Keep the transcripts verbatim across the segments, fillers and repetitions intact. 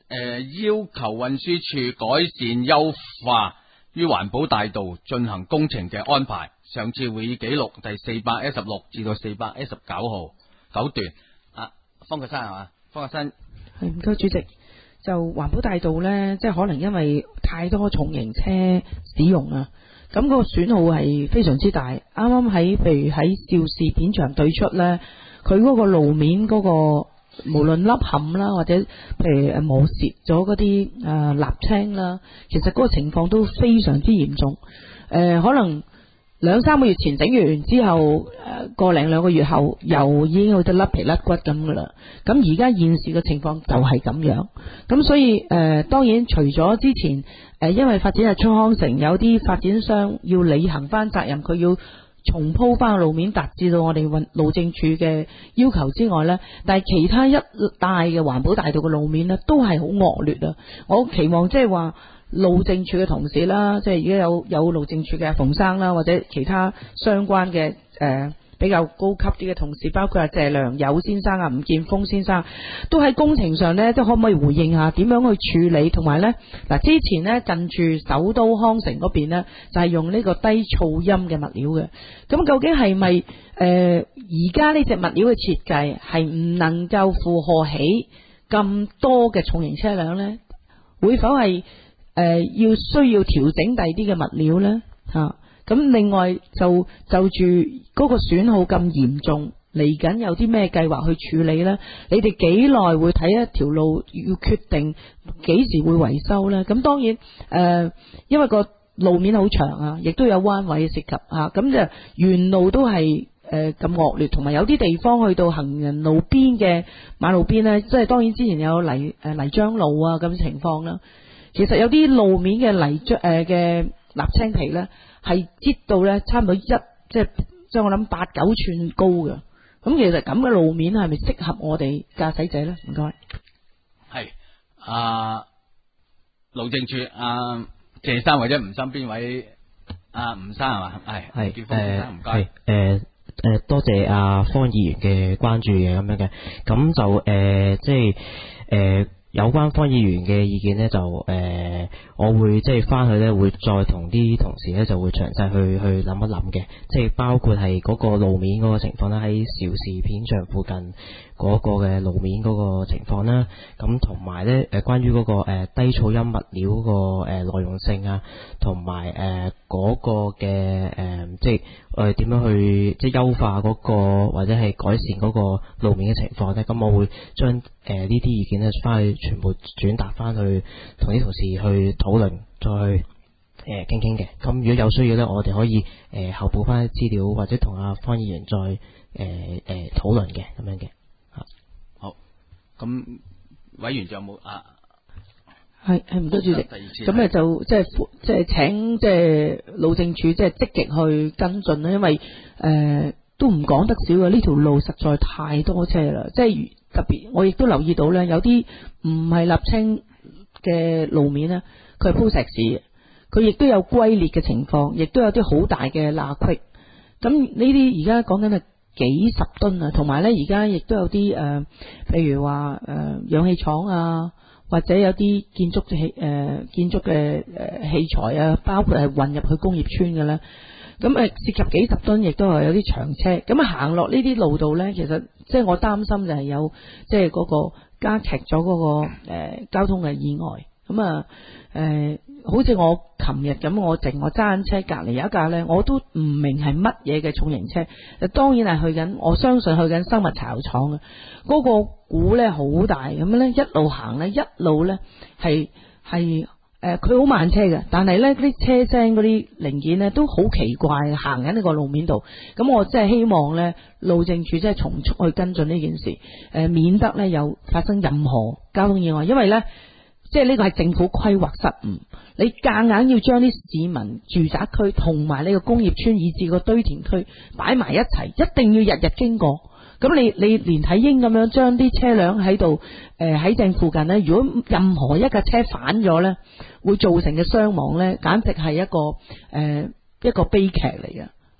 呃、要求運輸處改善優化於環保大道進行工程嘅安排。上次會議記錄第四百一十六至到四百一十九號九段。啊，方國珊係嘛？方國珊係唔該主席。就環保大道呢，即係可能因為太多重型車使用啊，咁嗰個損耗係非常之大。啱啱喺譬如喺邵氏片場對出呢，佢嗰個路面嗰、嗰個無論凹陷啦，或者譬如誒磨蝕咗嗰啲誒瀝青啦，其實嗰個情況都非常之嚴重。誒、呃，可能兩三個月前整完之後，誒個零兩個月後又已經好似甩皮甩骨咁噶啦。咁而家現時嘅情況就係咁樣。咁所以誒、呃，當然除咗之前誒、呃，因為發展日出康城有啲發展商要履行翻責任，佢要重鋪翻路面，達至到我哋運路政署嘅要求之外呢，但係其他一帶嘅環保大道嘅路面呢，都係好惡劣啊！我期望即係話路政署嘅同事啦，即係而家有有路政署嘅馮生啦，或者其他相關嘅誒、呃、比較高級啲嘅同事，包括阿謝良友先生啊、吳建峰先生，都喺工程上呢，都可唔可以回應下點樣去處理？同埋呢，嗱，之前呢，近住首都康城嗰邊呢，就係、是、用呢個低噪音嘅物料嘅。咁究竟係咪誒而家呢隻物料嘅設計係唔能夠負荷起咁多嘅重型車輛呢？會否係誒、呃、要需要調整第二啲嘅物料呢？嚇、啊？咁另外就就住嗰個損耗咁嚴重，嚟緊有啲咩計劃去處理呢？你哋幾耐會睇一條路，要決定幾時會維修呢？咁當然誒、呃，因為個路面好長啊，亦都有彎位涉及啊，咁就沿路都係誒咁惡劣，同埋有啲地方去到行人路邊嘅馬路邊呢，即係當然之前有泥誒泥漿路啊咁情況啦。其實有啲路面嘅泥漿誒嘅瀝青皮呢，係擠到呢差唔多一即係即係我諗八九寸高嘅。咁其實咁嘅路面係咪適合我哋駕駛者呢？唔該。 係啊，路政處啊。謝生或者吳生邊位？阿吳生係嘛？係係叫方先生，唔該。 係誒誒，多謝阿方議員嘅關注嘅咁樣嘅，咁就誒、呃、即係誒。呃有關方議員嘅意見呢，就誒、呃，我會即係翻去呢，會再同啲同事呢，就會詳細去去諗一諗嘅，即係包括係嗰個路面嗰個情況啦，喺邵氏片場附近嗰個嘅路面嗰個情況啦，咁同埋呢，誒關於嗰、嗰個、呃、低噪音物料嗰、嗰個誒、呃、耐用性啊，同埋誒嗰個嘅誒、呃、即係誒點樣去即係優化嗰、嗰個或者係改善嗰個路面嘅情況呢，咁我會將誒呢啲意見呢翻去全部轉達翻去同啲同事去討論，再去誒傾傾嘅。咁、呃、如果有需要呢，我哋可以誒、呃、後補翻資料，或者同阿方議員再誒誒討論嘅咁樣嘅。 好，咁委員仲有冇啊？ 係係唔該主席。咁咧就即係即係請即係路政署即係積極去跟進啦，因為誒、呃、都唔講得少嘅，呢條路實在太多車啦，即係特別我亦都留意到咧，有啲唔係瀝青嘅路面咧，佢係鋪石屎，佢亦都有龜裂嘅情況，亦都有啲好大嘅罅隙。咁呢啲而家講緊係幾十噸啊，同埋咧而家亦都有啲誒、呃，譬如話誒、呃、氧氣廠啊。或者有啲建築器誒、呃、建築嘅誒、呃、器材啊，包括係運入去工業村嘅咧，咁誒涉及幾十噸，亦都係有啲長車。咁啊行落呢啲路度咧，其實即係我擔心就係有即係嗰個加劇咗嗰、那個、呃、交通嘅意外。咁啊誒，好似我琴日咁，我淨我揸緊車隔離有一架咧，我都唔明係乜嘢嘅重型車。當然係去緊，我相信去緊生物柴油廠嘅嗰個鼓咧好大，咁樣咧一路行咧，一路咧係係誒，佢好慢車嘅，但係咧啲車聲嗰啲零件咧都好奇怪，行緊呢個路面度。咁我真係希望咧路政署即係從速去跟進呢件事，誒、呃、免得咧有發生任何交通意外，因為咧。即係呢個係政府規劃失誤，你夾硬要將啲市民住宅區同埋呢個工業村以至個堆填區擺埋一齊，一定要日日經過。咁你你連體嬰咁樣將啲車輛喺度誒喺正附近呢，如果任何一架車反咗呢，會造成嘅傷亡呢，簡直係一個誒、呃、一個悲劇嚟嘅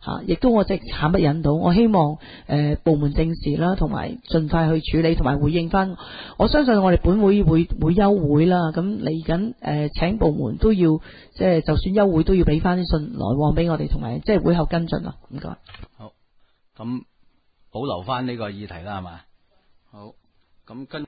吓，亦都我即係慘不忍睹。我希望誒、呃、部門正視啦，同埋盡快去處理，同埋回應翻。我相信我哋本會會會休會啦。咁嚟緊誒，請部門都要即係，就算休會都要俾翻啲信來往俾我哋，同埋即係會後跟進啊。唔該。 好，咁保留翻呢個議題啦，係嘛？好，咁跟。